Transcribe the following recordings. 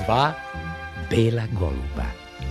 2 bela goluba.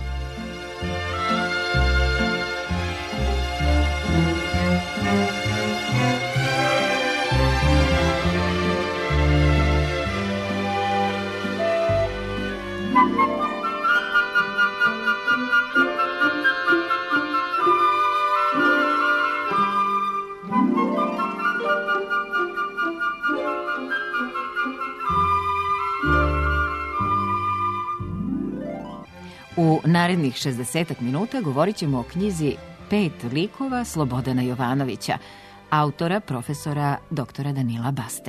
U narednih 60 minuta govorit ćemo o knjizi 5 likova Slobodana Jovanovića, autora profesora dr. Danila Baste.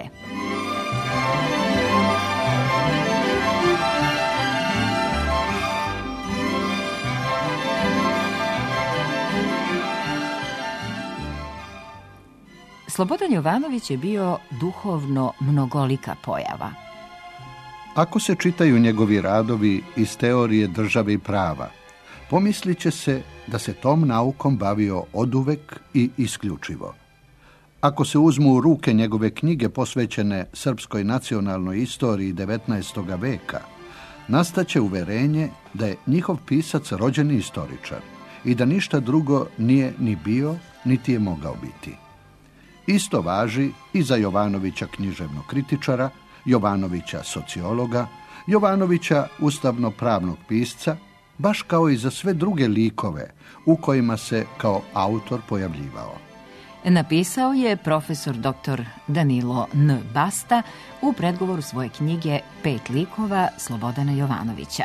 Slobodan Jovanović je bio duhovno mnogolika pojava. Ako se čitaju njegovi radovi iz teorije države i prava, pomislit će se da se tom naukom bavio oduvek i isključivo. Ako se uzmu u ruke njegove knjige posvećene srpskoj nacionalnoj istoriji 19. veka, nastaće uverenje da je njihov pisac rođeni istoričar i da ništa drugo nije ni bio, niti je mogao biti. Isto važi i za Jovanovića književnog kritičara, Jovanovića sociologa, Jovanovića ustavno-pravnog pisca, baš kao i za sve druge likove u kojima se kao autor pojavljivao. Napisao je profesor dr. Danilo N. Basta u predgovoru svoje knjige 5 likova Slobodana Jovanovića.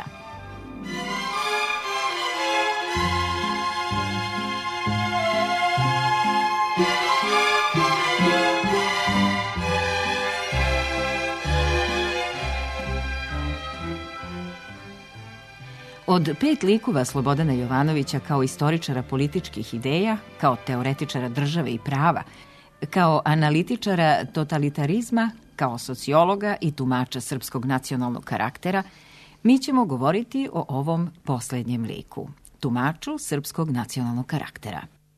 Od 5 likova Slobodana Jovanovića kao istoričara političkih ideja, kao teoretičara države i prava, kao analitičara totalitarizma, kao sociologa i tumača srpskog nacionalnog karaktera, mi ćemo govoriti o ovom posljednjem liku, tumaču srpskog nacionalnog karaktera.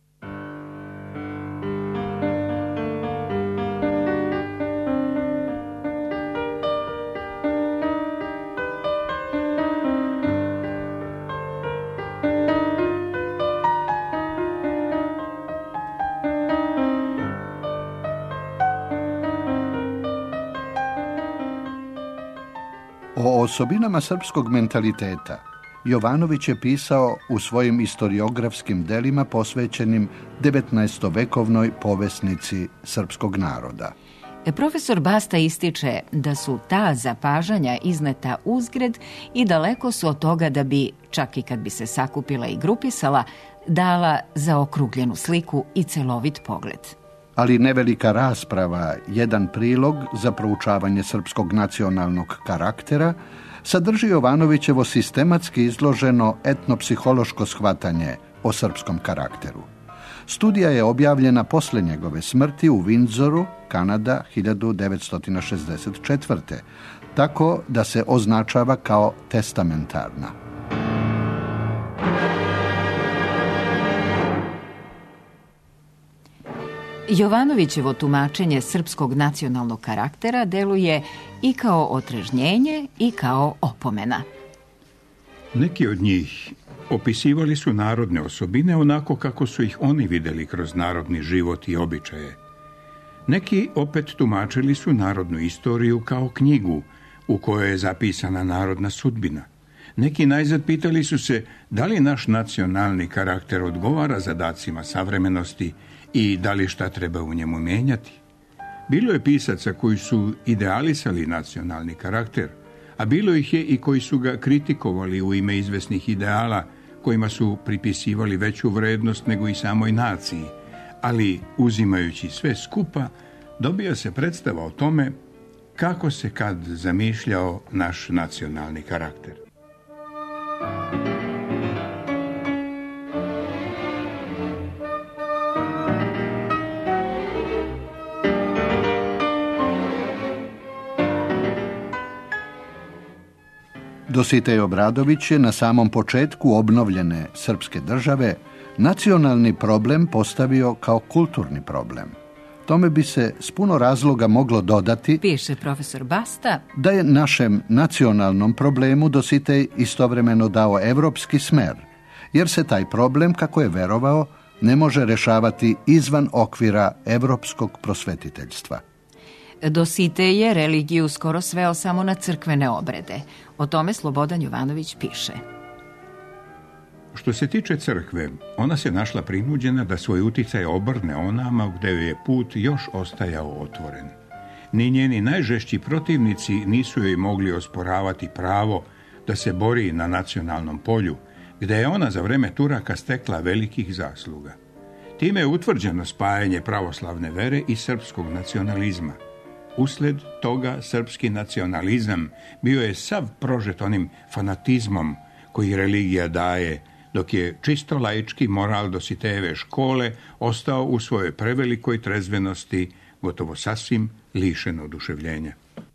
O osobinama srpskog mentaliteta Jovanović je pisao u svojim istoriografskim delima posvećenim 19-vekovnoj povesnici srpskog naroda. Profesor Basta ističe da su ta zapažanja izneta uzgred i daleko su od toga da bi, čak i kad bi se sakupila i grupisala, dala zaokrugljenu sliku i celovit pogled. Ali nevelika rasprava, jedan prilog za proučavanje srpskog nacionalnog karaktera, sadrži Jovanovićevo sistematski izloženo etnopsihološko shvatanje o srpskom karakteru. Studija je objavljena posle njegove smrti u Windsoru, Kanada, 1964. Tako da se označava kao testamentarna. Jovanovićevo tumačenje srpskog nacionalnog karaktera deluje i kao otrežnjenje i kao opomena. Neki od njih opisivali su narodne osobine onako kako su ih oni vidjeli kroz narodni život i običaje. Neki opet tumačili su narodnu istoriju kao knjigu u kojoj je zapisana narodna sudbina. Neki najzad pitali su se da li naš nacionalni karakter odgovara zadacima savremenosti i da li šta treba u njemu mijenjati. Bilo je pisaca koji su idealisali nacionalni karakter, a bilo ih je i koji su ga kritikovali u ime izvesnih ideala kojima su pripisivali veću vrednost nego i samoj naciji, ali uzimajući sve skupa dobija se predstava o tome kako se kad zamišljao naš nacionalni karakter. Dositej Obradović je na samom početku obnovljene srpske države nacionalni problem postavio kao kulturni problem. Tome bi se s puno razloga moglo dodati, piše profesor Basta, da je našem nacionalnom problemu Dositej istovremeno dao evropski smer, jer se taj problem, kako je verovao, ne može rešavati izvan okvira evropskog prosvetiteljstva. Dositej je religiju skoro sveo samo na crkvene obrede. O tome Slobodan Jovanović piše. Što se tiče crkve, ona se našla prinuđena da svoj uticaj obrne onama gde joj je put još ostajao otvoren. Ni njeni najžešći protivnici nisu joj mogli osporavati pravo da se bori na nacionalnom polju, gde je ona za vreme Turaka stekla velikih zasluga. Time je utvrđeno spajanje pravoslavne vere i srpskog nacionalizma. Usled toga srpski nacionalizam bio je sav prožet onim fanatizmom koji religija daje, dok je čisto laički moral Dositejeve škole ostao u svojoj prevelikoj trezvenosti gotovo sasvim lišen oduševljenja.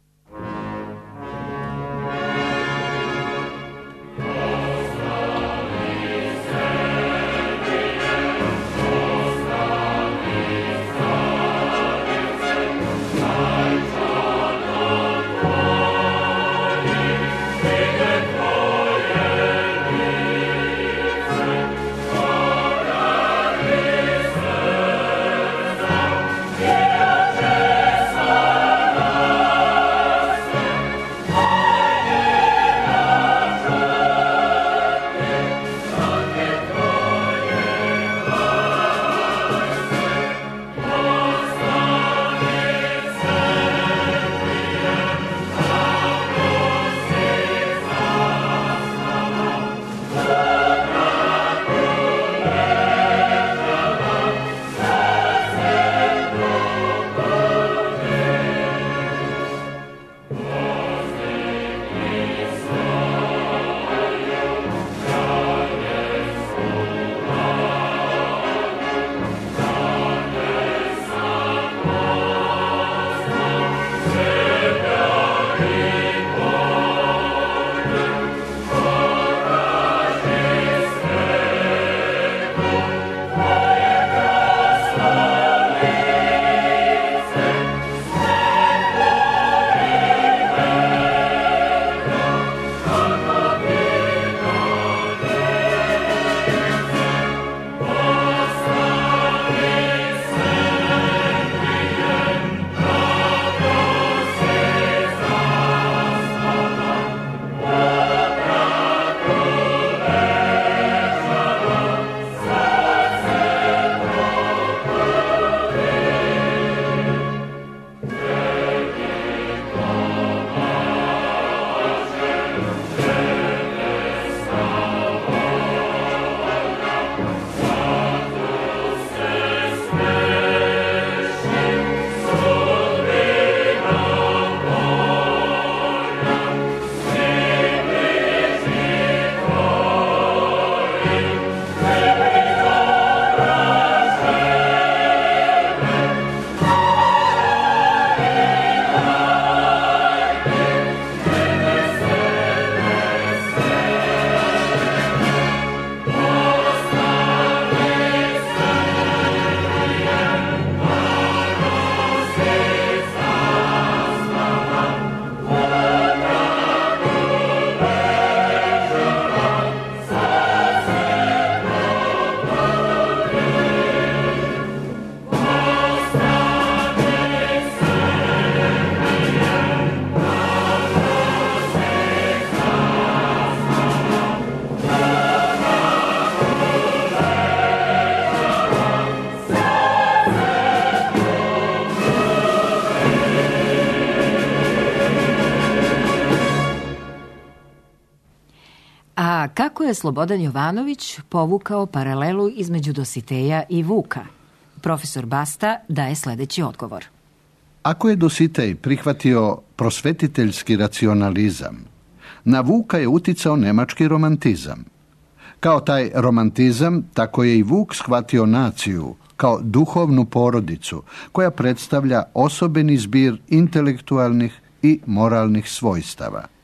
A kako je Slobodan Jovanović povukao paralelu između Dositeja i Vuka? Profesor Basta daje sljedeći odgovor. Ako je Dositej prihvatio prosvetiteljski racionalizam, na Vuka je uticao nemački romantizam. Kao taj romantizam, tako je i Vuk shvatio naciju kao duhovnu porodicu koja predstavlja osobeni zbir intelektualnih i moralnih svojstava.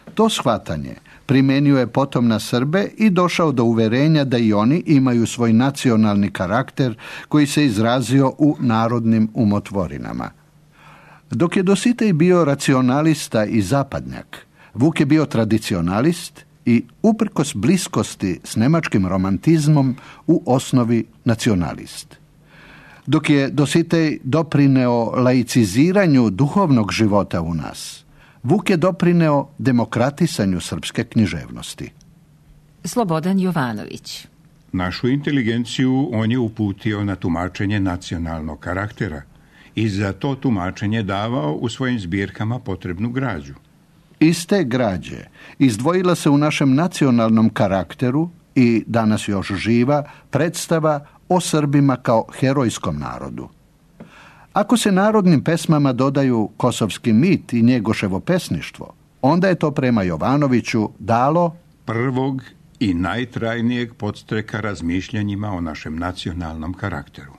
To shvatanje primenio je potom na Srbe i došao do uverenja da i oni imaju svoj nacionalni karakter koji se izrazio u narodnim umotvorinama. Dok je Dositej bio racionalista i zapadnjak, Vuk je bio tradicionalist i uprkos bliskosti s nemačkim romantizmom u osnovi nacionalist. Dok je Dositej doprineo laiciziranju duhovnog života u nas, Vuk je doprineo demokratisanju srpske književnosti. Slobodan Jovanović. Našu inteligenciju on je uputio na tumačenje nacionalnog karaktera i za to tumačenje davao u svojim zbirkama potrebnu građu. Iz te građe izdvojila se u našem nacionalnom karakteru i danas još živa predstava o Srbima kao herojskom narodu. Ako se narodnim pesmama dodaju kosovski mit i Njegoševo pesništvo, onda je to prema Jovanoviću dalo prvog i najtrajnijeg podstreka razmišljanjima o našem nacionalnom karakteru.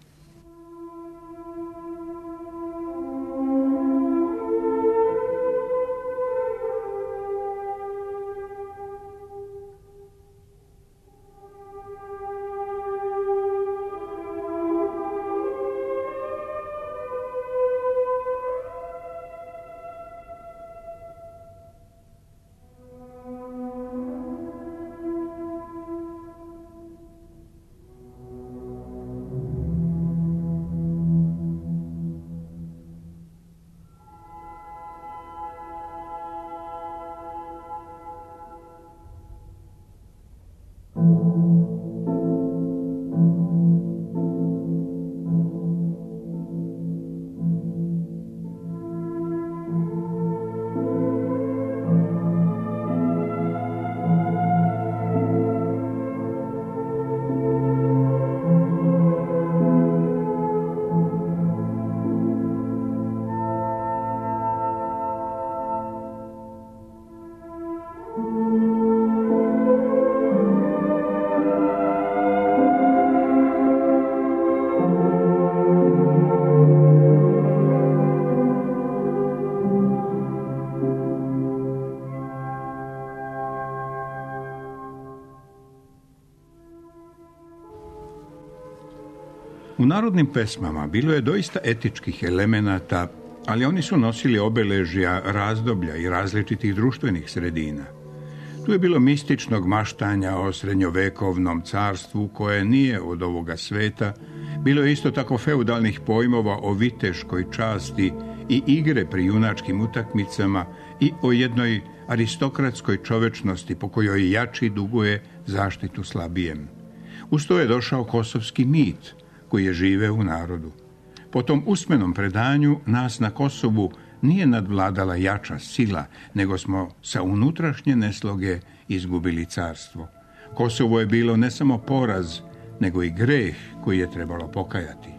U narodnim pesmama bilo je doista etičkih elemenata, ali oni su nosili obeležja razdoblja i različitih društvenih sredina. Tu je bilo mističnog maštanja o srednjovekovnom carstvu koje nije od ovoga sveta, bilo je isto tako feudalnih pojmova o viteškoj časti i igre pri junačkim utakmicama i o jednoj aristokratskoj čovečnosti po kojoj jači duguje zaštitu slabijem. Uz to je došao kosovski mit, koji je živeo u narodu. Po tom usmenom predanju nas na Kosovu nije nadvladala jača sila, nego smo sa unutrašnje nesloge izgubili carstvo. Kosovo je bilo ne samo poraz, nego i greh koji je trebalo pokajati.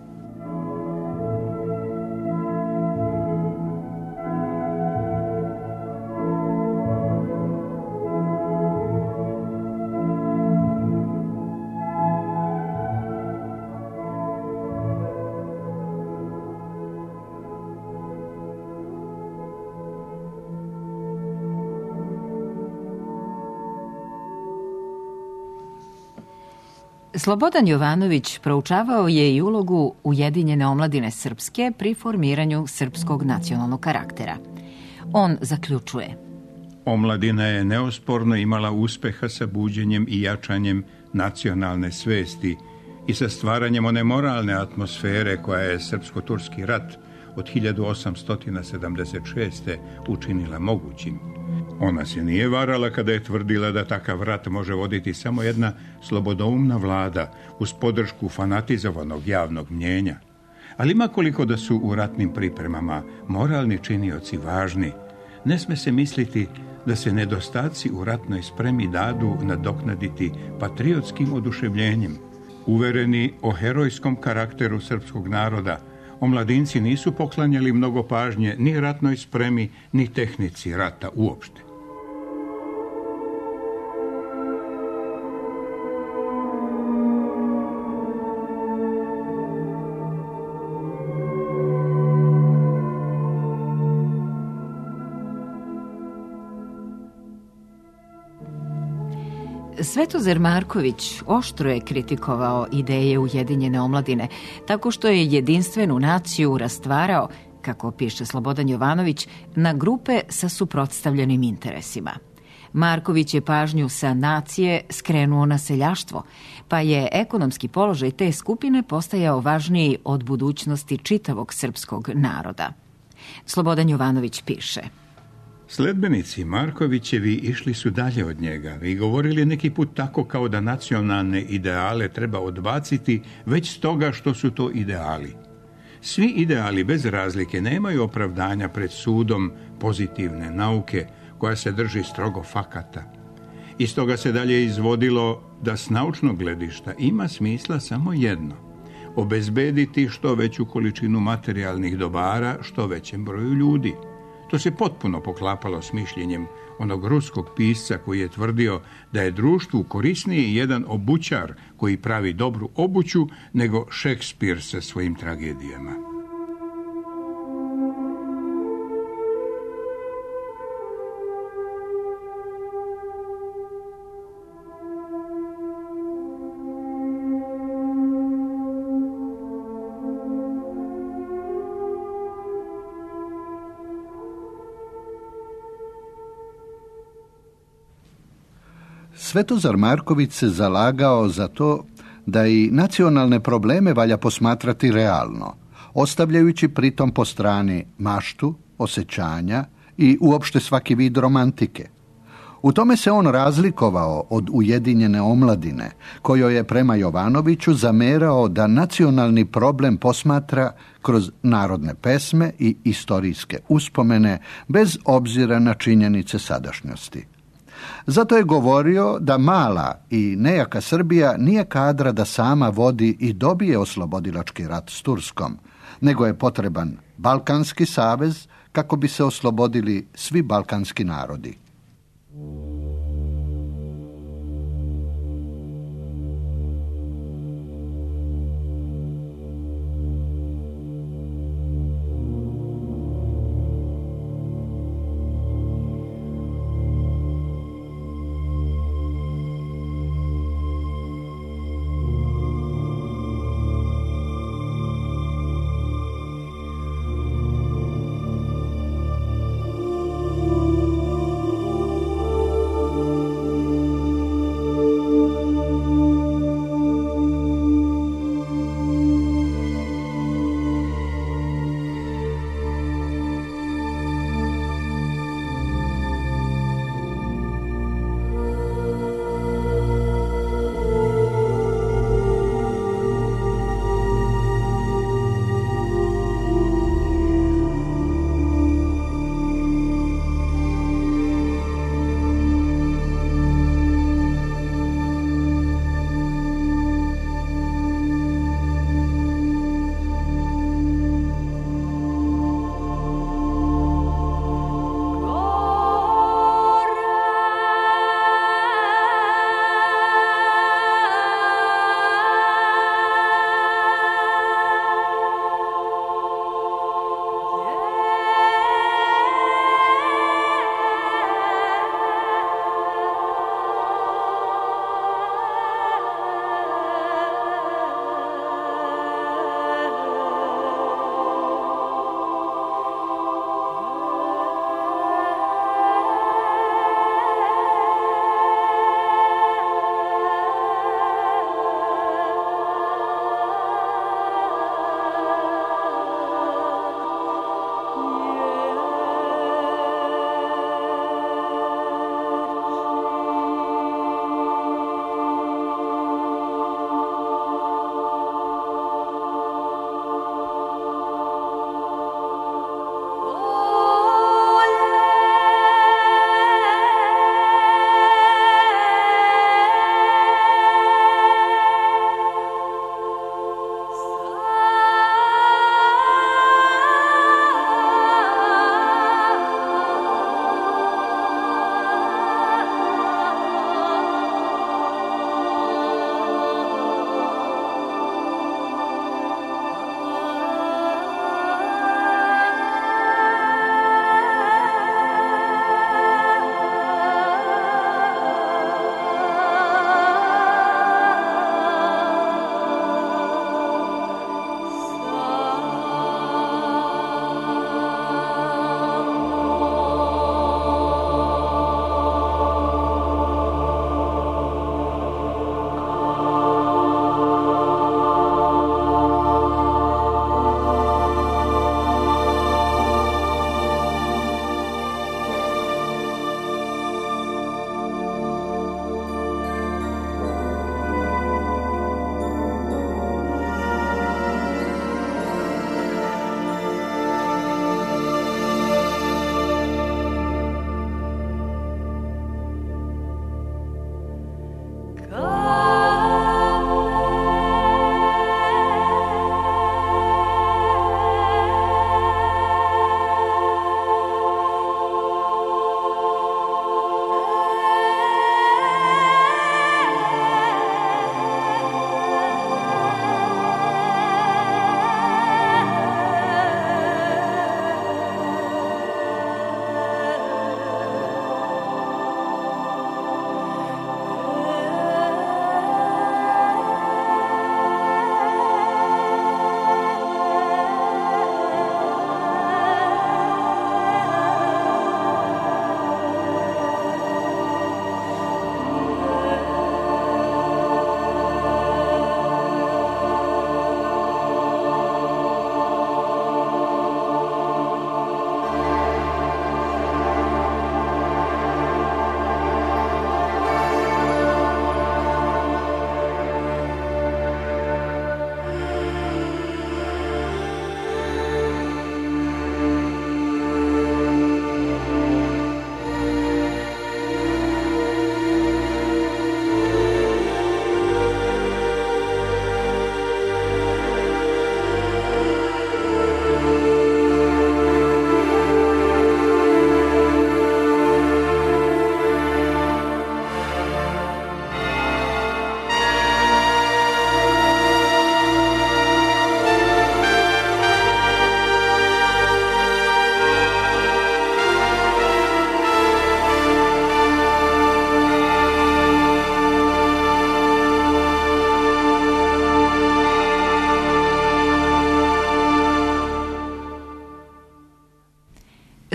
Slobodan Jovanović proučavao je i ulogu Ujedinjene omladine srpske pri formiranju srpskog nacionalnog karaktera. On zaključuje: Omladina je neosporno imala uspeha sa buđenjem i jačanjem nacionalne svesti i sa stvaranjem one moralne atmosfere koja je srpsko-turski rat od 1876. učinila mogućim. Ona se nije varala kada je tvrdila da takav rat može voditi samo jedna slobodoumna vlada uz podršku fanatizovanog javnog mnjenja. Ali makoliko da su u ratnim pripremama moralni činioci važni, ne sme se misliti da se nedostaci u ratnoj spremi dadu nadoknaditi patriotskim oduševljenjem. Uvereni o herojskom karakteru srpskog naroda, omladinci nisu poklanjali mnogo pažnje ni ratnoj spremi, ni tehnici rata uopšte. Svetozar Marković oštro je kritikovao ideje Ujedinjene omladine, tako što je jedinstvenu naciju rastvarao, kako piše Slobodan Jovanović, na grupe sa suprotstavljenim interesima. Marković je pažnju sa nacije skrenuo na seljaštvo, pa je ekonomski položaj te skupine postajao važniji od budućnosti čitavog srpskog naroda. Slobodan Jovanović piše: Sledbenici Markovićevi išli su dalje od njega i govorili neki put tako kao da nacionalne ideale treba odbaciti već stoga što su to ideali. Svi ideali bez razlike nemaju opravdanja pred sudom pozitivne nauke koja se drži strogo fakata. Iz toga se dalje izvodilo da s naučnog gledišta ima smisla samo jedno: obezbediti što veću količinu materijalnih dobara što većem broju ljudi. To se potpuno poklapalo s mišljenjem onog ruskog pisca koji je tvrdio da je društvu korisniji jedan obućar koji pravi dobru obuću nego Šekspir sa svojim tragedijama. Svetozar Marković se zalagao za to da i nacionalne probleme valja posmatrati realno, ostavljajući pritom po strani maštu, osjećanja i uopšte svaki vid romantike. U tome se on razlikovao od Ujedinjene omladine, kojoj je prema Jovanoviću zamerao da nacionalni problem posmatra kroz narodne pesme i istorijske uspomene bez obzira na činjenice sadašnjosti. Zato je govorio da mala i nejaka Srbija nije kadra da sama vodi i dobije oslobodilački rat s Turskom, nego je potreban Balkanski savez kako bi se oslobodili svi balkanski narodi.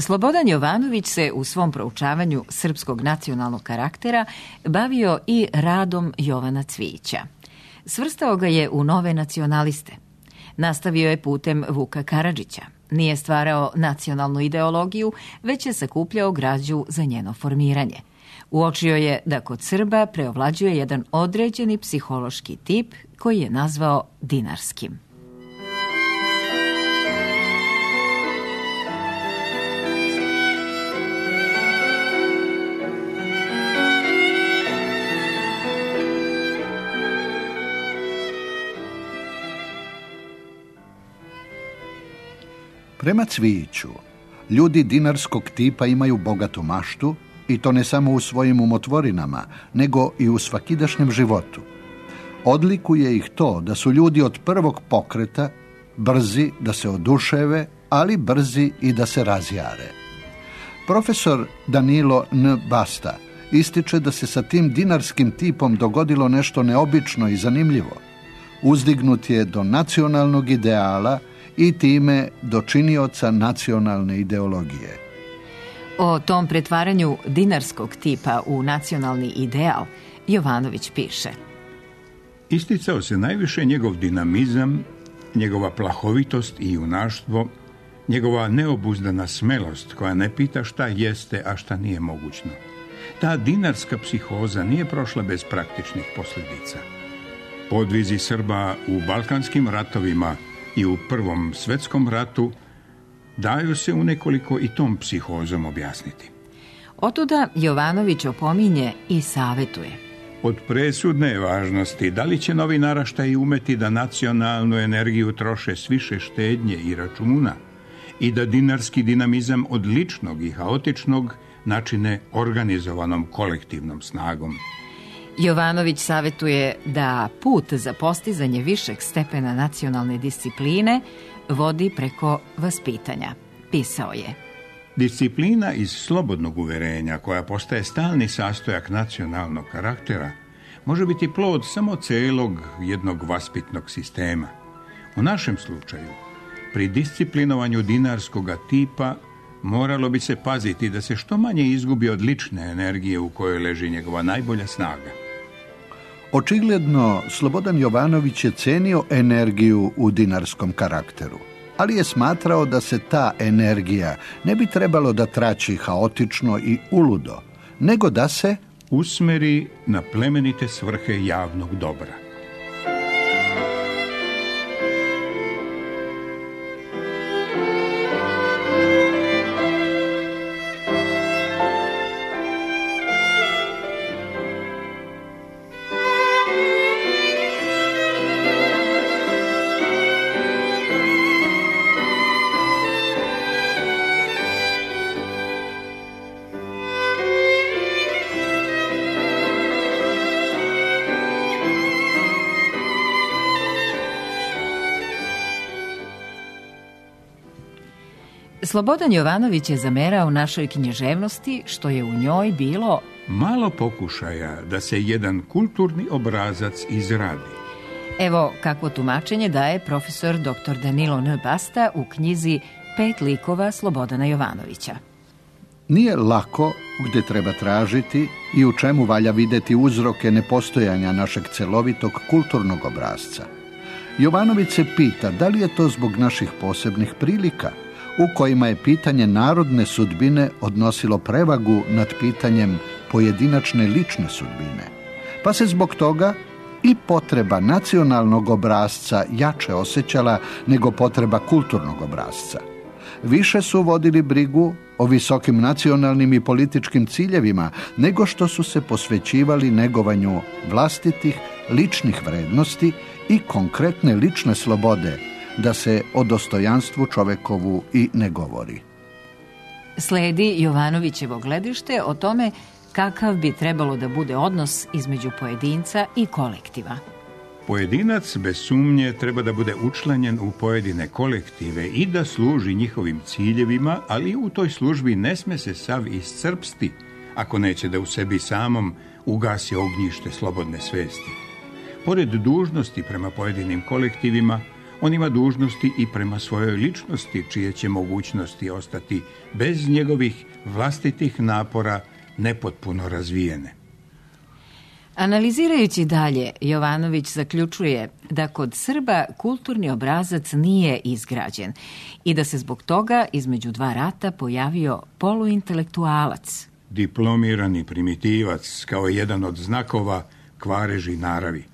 Slobodan Jovanović se u svom proučavanju srpskog nacionalnog karaktera bavio i radom Jovana Cvijića. Svrstao ga je u nove nacionaliste. Nastavio je putem Vuka Karadžića. Nije stvarao nacionalnu ideologiju, već je sakupljao građu za njeno formiranje. Uočio je da kod Srba preovlađuje jedan određeni psihološki tip koji je nazvao dinarskim. Prema Cvijiću, ljudi dinarskog tipa imaju bogatu maštu, i to ne samo u svojim umotvorinama, nego i u svakidašnjem životu. Odlikuje ih to da su ljudi od prvog pokreta brzi da se oduševe, ali brzi i da se razjare. Profesor Danilo N. Basta ističe da se sa tim dinarskim tipom dogodilo nešto neobično i zanimljivo. Uzdignut je do nacionalnog ideala i time do činioca nacionalne ideologije. O tom pretvaranju dinarskog tipa u nacionalni ideal Jovanović piše: Isticao se najviše njegov dinamizam, njegova plahovitost i junaštvo, njegova neobuzdana smelost koja ne pita šta jeste, a šta nije mogućno. Ta dinarska psihoza nije prošla bez praktičnih posljedica. Podvizi Srba u Balkanskim ratovima i u Prvom svjetskom ratu daju se u nekoliko i tom psihozom objasniti. Otuda Jovanović opominje i savjetuje: Od presudne je važnosti da li će novi naraštaj umeti da nacionalnu energiju troše s više štednje i računa i da dinarski dinamizam od ličnog i haotičnog načine organizovanom kolektivnom snagom. Jovanović savjetuje da put za postizanje višeg stepena nacionalne discipline vodi preko vaspitanja. Pisao je: Disciplina iz slobodnog uverenja, koja postaje stalni sastojak nacionalnog karaktera, može biti plod samo celog jednog vaspitnog sistema. U našem slučaju, pri disciplinovanju dinarskoga tipa, moralo bi se paziti da se što manje izgubi od lične energije u kojoj leži njegova najbolja snaga. Očigledno, Slobodan Jovanović je cenio energiju u dinarskom karakteru, ali je smatrao da se ta energija ne bi trebalo da trači haotično i uludo, nego da se usmeri na plemenite svrhe javnog dobra. Slobodan Jovanović je zamerao našoj književnosti što je u njoj bilo malo pokušaja da se jedan kulturni obrazac izradi. Evo kakvo tumačenje daje profesor dr. Danilo N. Basta u knjizi 5 likova Slobodana Jovanovića. Nije lako gdje treba tražiti i u čemu valja vidjeti uzroke nepostojanja našeg celovitog kulturnog obrazca. Jovanović se pita da li je to zbog naših posebnih prilika, u kojima je pitanje narodne sudbine odnosilo prevagu nad pitanjem pojedinačne lične sudbine, pa se zbog toga i potreba nacionalnog obrasca jače osjećala nego potreba kulturnog obrasca. Više su vodili brigu o visokim nacionalnim i političkim ciljevima nego što su se posvećivali negovanju vlastitih ličnih vrednosti i konkretne lične slobode, da se o dostojanstvu čovekovu i ne govori. Sledi Jovanovićevo gledište o tome kakav bi trebalo da bude odnos između pojedinca i kolektiva. Pojedinac bez sumnje treba da bude učlanjen u pojedine kolektive i da služi njihovim ciljevima, ali u toj službi ne sme se sav iscrpsti ako neće da u sebi samom ugasi ognjište slobodne svesti. Pored dužnosti prema pojedinim kolektivima, On ima dužnosti i prema svojoj ličnosti, čije će mogućnosti ostati bez njegovih vlastitih napora nepotpuno razvijene. Analizirajući dalje, Jovanović zaključuje da kod Srba kulturni obrazac nije izgrađen i da se zbog toga između dva rata pojavio poluintelektualac. Diplomirani primitivac kao jedan od znakova kvareži naravi.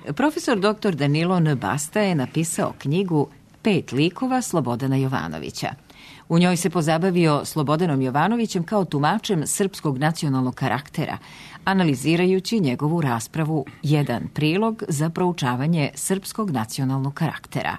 Profesor dr. Danilo N. Basta je napisao knjigu 5 likova Slobodana Jovanovića. U njoj se pozabavio Slobodanom Jovanovićem kao tumačem srpskog nacionalnog karaktera, analizirajući njegovu raspravu Jedan prilog za proučavanje srpskog nacionalnog karaktera.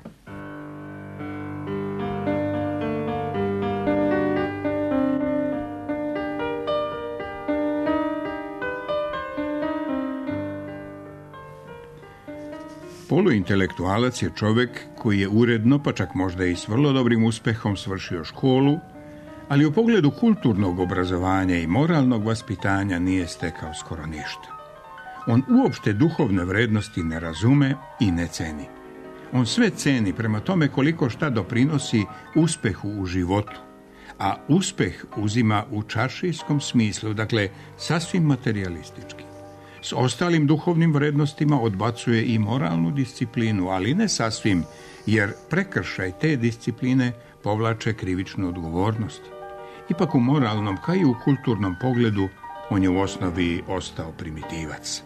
Poluintelektualac je čovjek koji je uredno, pa čak možda i s vrlo dobrim uspehom svršio školu, ali u pogledu kulturnog obrazovanja i moralnog vaspitanja nije stekao skoro ništa. On uopšte duhovne vrednosti ne razume i ne ceni. On sve ceni prema tome koliko šta doprinosi uspehu u životu, a uspeh uzima u čaršijskom smislu, dakle sasvim materijalistički. S ostalim duhovnim vrednostima odbacuje i moralnu disciplinu, ali ne sasvim, jer prekršaj te discipline povlače krivičnu odgovornost. Ipak u moralnom, kao i u kulturnom pogledu, on je u osnovi ostao primitivac.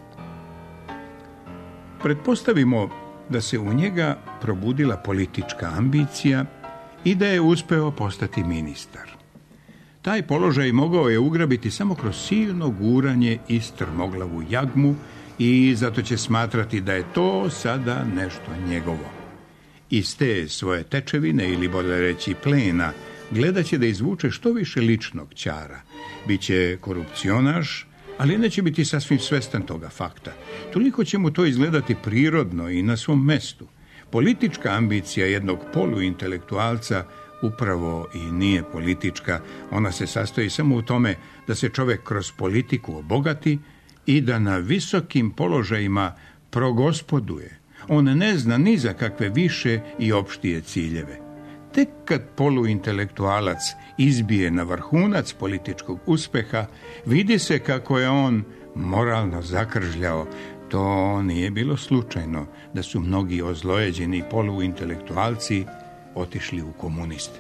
Pretpostavimo da se u njega probudila politička ambicija i da je uspeo postati ministar. Taj položaj mogao je ugrabiti samo kroz silno guranje i strmoglavu jagmu i zato će smatrati da je to sada nešto njegovo. Iz te svoje tečevine, ili bolje reći plena, gledat će da izvuče što više ličnog ćara. Biće korupcionaš, ali neće biti sasvim svestan toga fakta. Toliko će mu to izgledati prirodno i na svom mestu. Politička ambicija jednog poluintelektualca upravo i nije politička, ona se sastoji samo u tome da se čovjek kroz politiku obogati i da na visokim položajima progospoduje. On ne zna ni za kakve više i opštije ciljeve. Tek kad poluintelektualac izbije na vrhunac političkog uspeha, vidi se kako je on moralno zakržljao. To nije bilo slučajno da su mnogi ozlojeđeni poluintelektualci otišli u komuniste.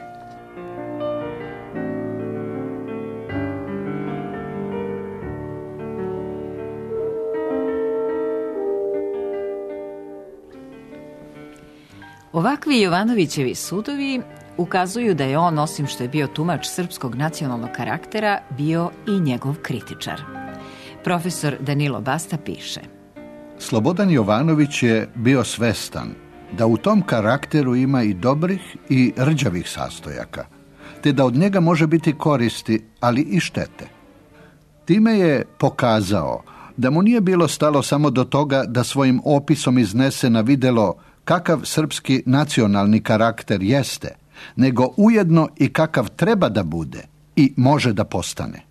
Ovakvi Jovanovićevi sudovi ukazuju da je on, osim što je bio tumač srpskog nacionalnog karaktera, bio i njegov kritičar. Profesor Danilo Basta piše: Slobodan Jovanović je bio svestan da u tom karakteru ima i dobrih i rđavih sastojaka, te da od njega može biti koristi, ali i štete. Time je pokazao da mu nije bilo stalo samo do toga da svojim opisom iznese na videlo kakav srpski nacionalni karakter jeste, nego ujedno i kakav treba da bude i može da postane.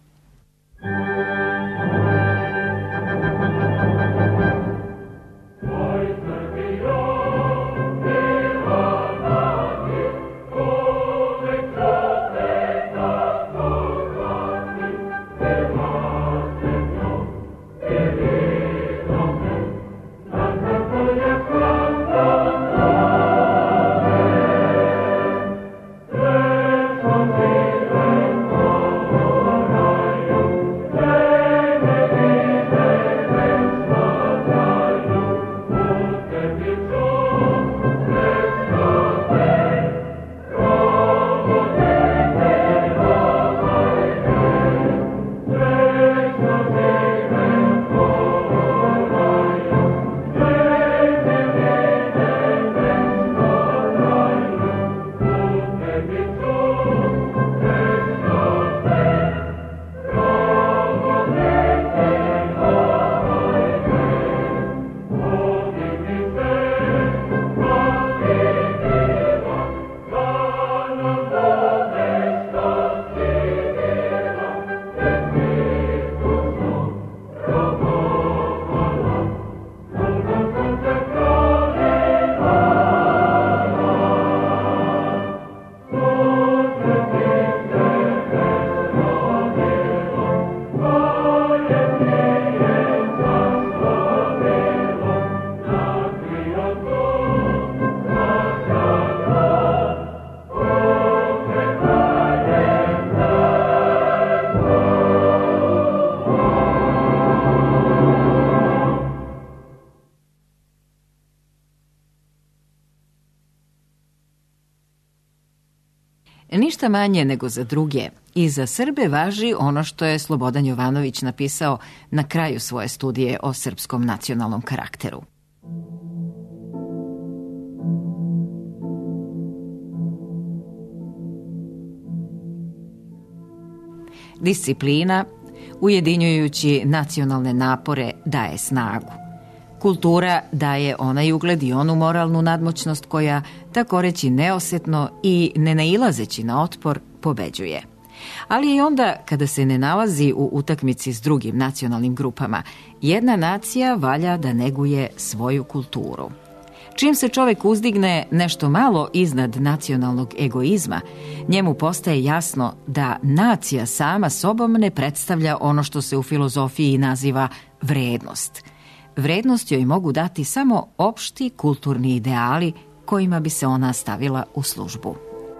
Ništa manje nego za druge. I za Srbe važi ono što je Slobodan Jovanović napisao na kraju svoje studije o srpskom nacionalnom karakteru. Disciplina, ujedinjujući nacionalne napore, daje snagu. Kultura daje onaj ugled i onu moralnu nadmoćnost koja, tako reći neosjetno i ne nailazeći na otpor, pobeđuje. Ali i onda kada se ne nalazi u utakmici s drugim nacionalnim grupama, jedna nacija valja da neguje svoju kulturu. Čim se čovjek uzdigne nešto malo iznad nacionalnog egoizma, njemu postaje jasno da nacija sama sobom ne predstavlja ono što se u filozofiji naziva vrednost. Vrednost joj mogu dati samo opšti kulturni ideali kojima bi se ona stavila u službu.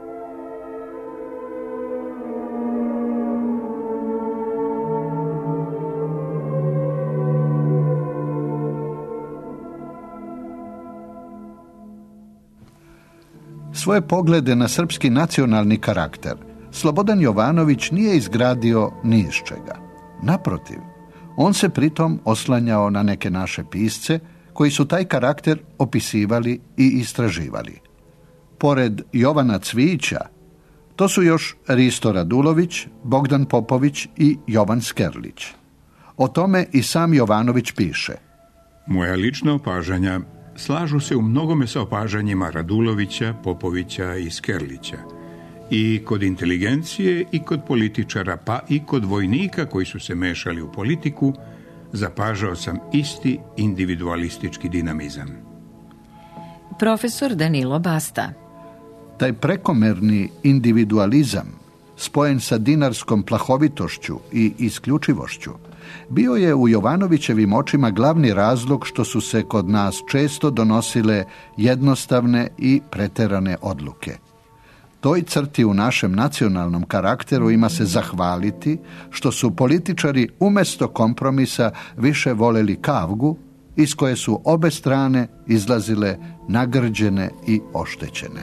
Svoje poglede na srpski nacionalni karakter Slobodan Jovanović nije izgradio ni iz čega. Naprotiv, on se pritom oslanjao na neke naše pisce koji su taj karakter opisivali i istraživali. Pored Jovana Cvijića, to su još Risto Radulović, Bogdan Popović i Jovan Skerlić. O tome i sam Jovanović piše. Moja lična opažanja slažu se u mnogome sa opažanjima Radulovića, Popovića i Skerlića. I kod inteligencije i kod političara, pa i kod vojnika koji su se mešali u politiku, zapažao sam isti individualistički dinamizam. Profesor Danilo Basta. Taj prekomerni individualizam, spojen sa dinarskom plahovitošću i isključivošću, bio je u Jovanovićevim očima glavni razlog što su se kod nas često donosile jednostavne i preterane odluke. Toj crti u našem nacionalnom karakteru ima se zahvaliti što su političari umjesto kompromisa više voleli kavgu iz koje su obe strane izlazile nagrđene i oštećene.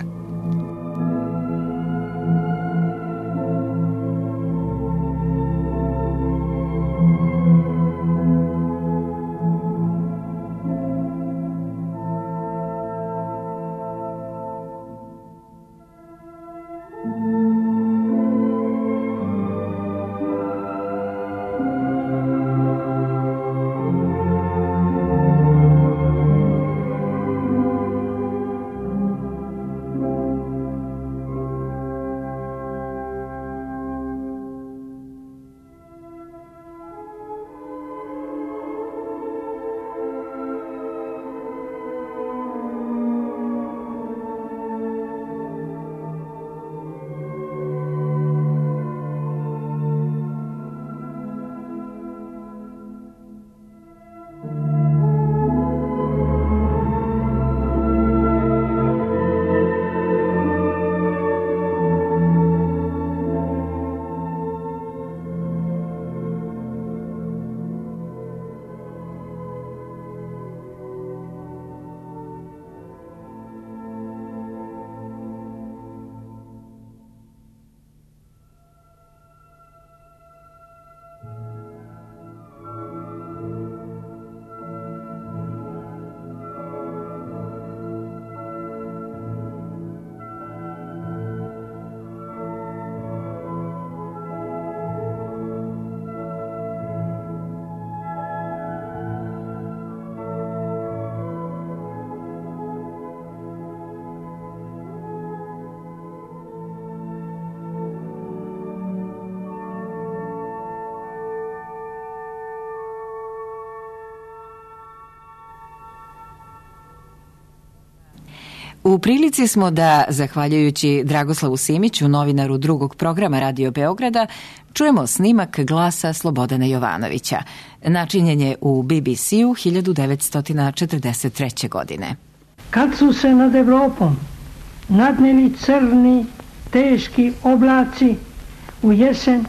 U prilici smo da, zahvaljujući Dragoslavu Simiću, novinaru drugog programa Radio Beograda, čujemo snimak glasa Slobodana Jovanovića. Načinjen je u BBC-u 1943. godine. Kad su se nad Evropom nadneli crni, teški oblaci u jesen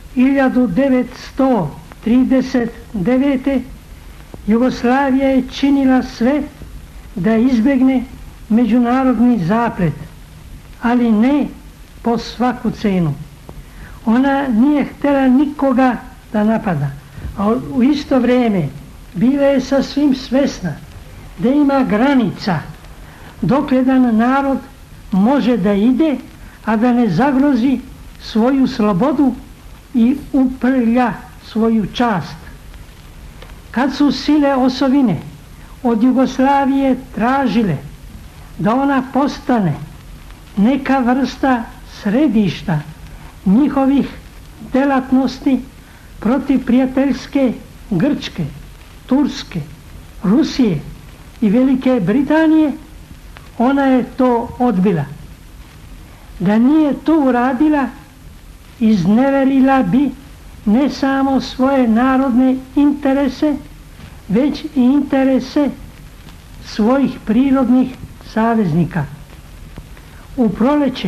1939. Jugoslavija je činila sve da izbegne međunarodni zaplet, ali ne po svaku cenu. Ona nije htjela nikoga da napada, a u isto vrijeme bila je sasvim svesna da ima granica dok jedan narod može da ide, a da ne zagrozi svoju slobodu i uprlja svoju čast. Kad su sile osovine od Jugoslavije tražile da ona postane neka vrsta središta njihovih delatnosti protiv prijateljske Grčke, Turske, Rusije i Velike Britanije, ona je to odbila. Da nije to uradila, izneverila bi ne samo svoje narodne interese, već i interese svojih prirodnih saveznika. U proleće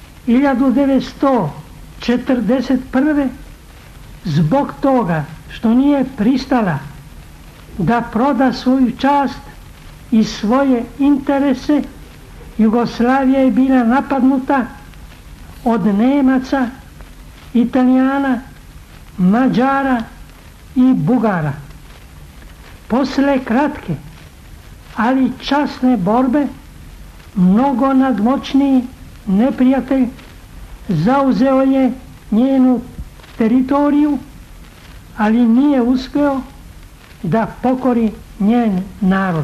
1941. zbog toga što nije pristala da proda svoju čast i svoje interese, Jugoslavija je bila napadnuta od Nemaca, Italijana, Mađara i Bugara. Posle kratke, ali časne borbe, mnogo nadmoćniji neprijatelj zauzeo je njenu teritoriju, ali nije uspio da pokori njen narod.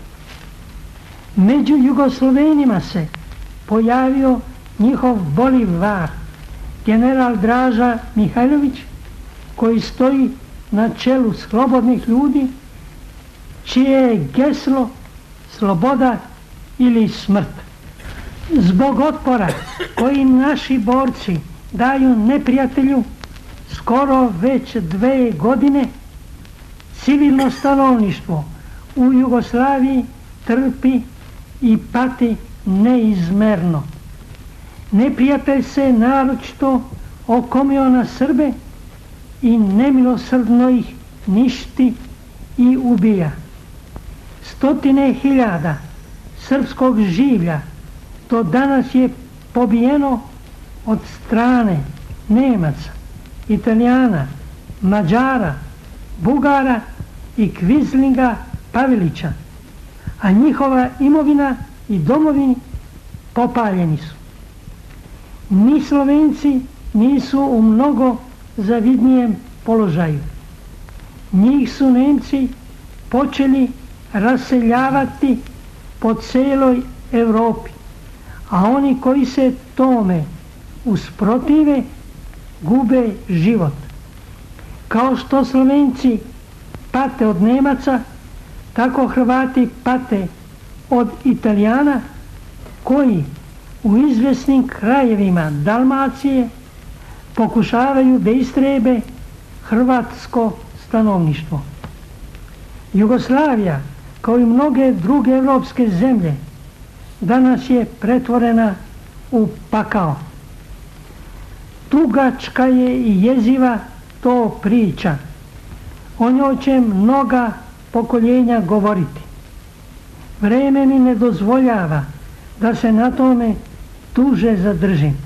Među Jugoslovenima se pojavio njihov bolivar, general Draža Mihajlović, koji stoji na čelu slobodnih ljudi, čije je geslo sloboda ili smrt. Zbog otpora koji naši borci daju neprijatelju skoro već 2 godine, civilno stanovništvo u Jugoslaviji trpi i pati neizmerno. Neprijatelj se naročito okomio na Srbe i nemilosrdno ih ništi i ubija. Stotine hiljada srpskog življa do danas je pobijeno od strane Nemaca, Italijana, Mađara, Bugara i Kvizlinga Pavelića, a njihova imovina i domovi popaljeni su. Ni Slovenci nisu u mnogo zavidnijem položaju. Njih su Nemci počeli raseljavati po celoj Europi, a oni koji se tome usprotive gube život. Kao što Slovenci pate od Nemaca, tako Hrvati pate od Italijana, koji u izvesnim krajevima Dalmacije pokušavaju da istrebe hrvatsko stanovništvo. Jugoslavija, kao i mnoge druge evropske zemlje, danas je pretvorena u pakao. Dugačka je i jeziva to priča. O njoj će mnoga pokoljenja govoriti. Vreme mi ne dozvoljava da se na tome duže zadržim.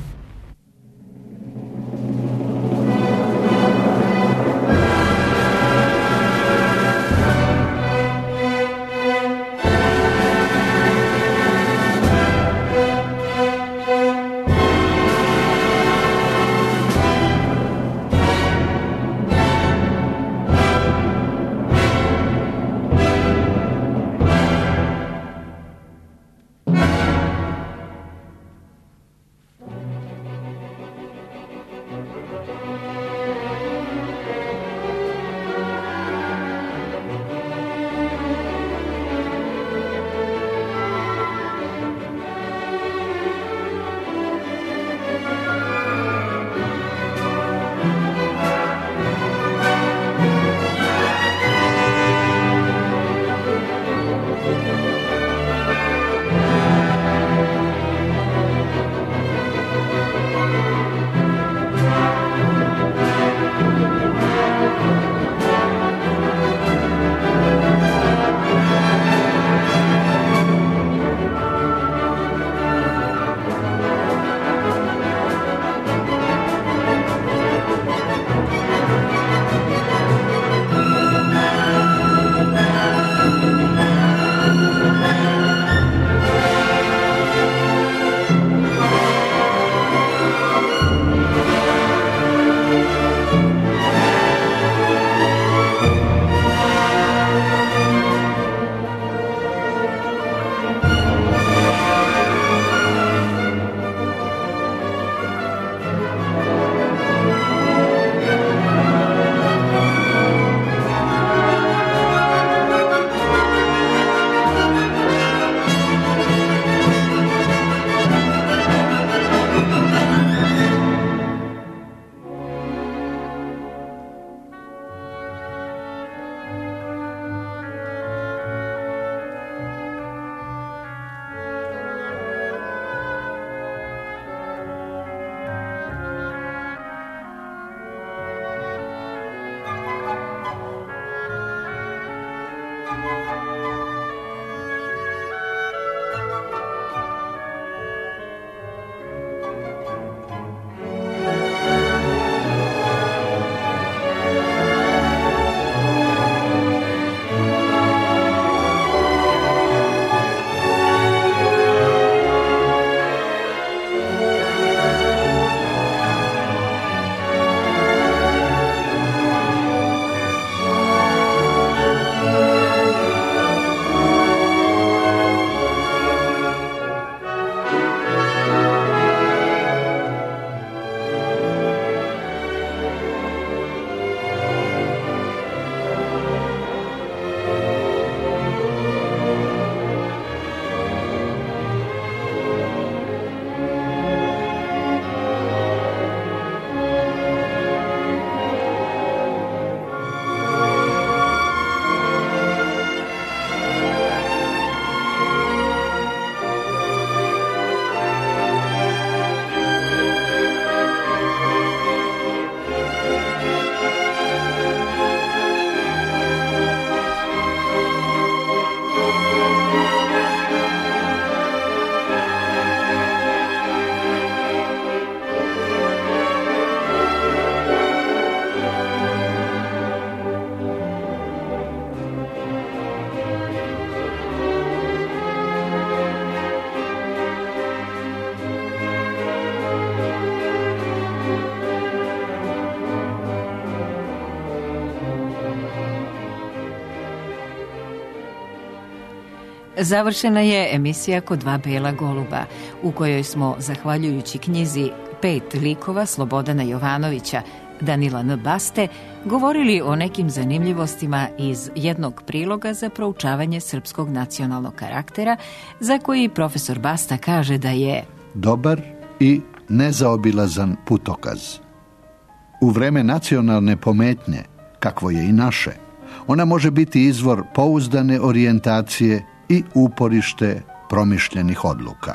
Završena je emisija Kod dva bela goluba, u kojoj smo, zahvaljujući knjizi 5 likova Slobodana Jovanovića, Danila N. Baste, govorili o nekim zanimljivostima iz jednog priloga za proučavanje srpskog nacionalnog karaktera, za koji profesor Basta kaže da je dobar i nezaobilazan putokaz. U vreme nacionalne pometnje, kakvo je i naše, ona može biti izvor pouzdane orijentacije i uporište promišljenih odluka.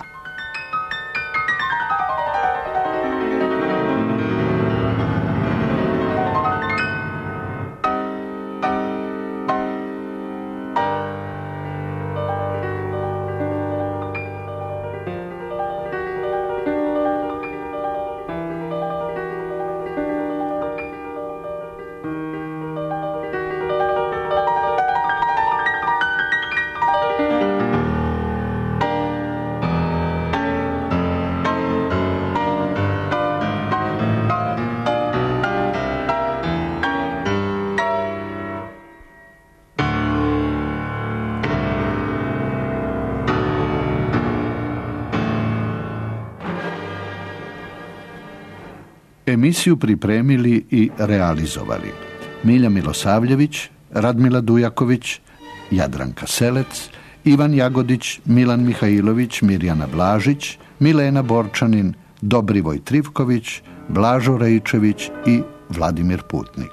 Emisiju pripremili i realizovali Milja Milosavljević, Radmila Dujaković, Jadranka Selec, Ivan Jagodić, Milan Mihajlović, Mirjana Blažić, Milena Borčanin, Dobrivoj Trivković, Blažo Rejčević i Vladimir Putnik.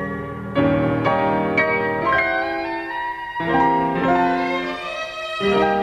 Thank you.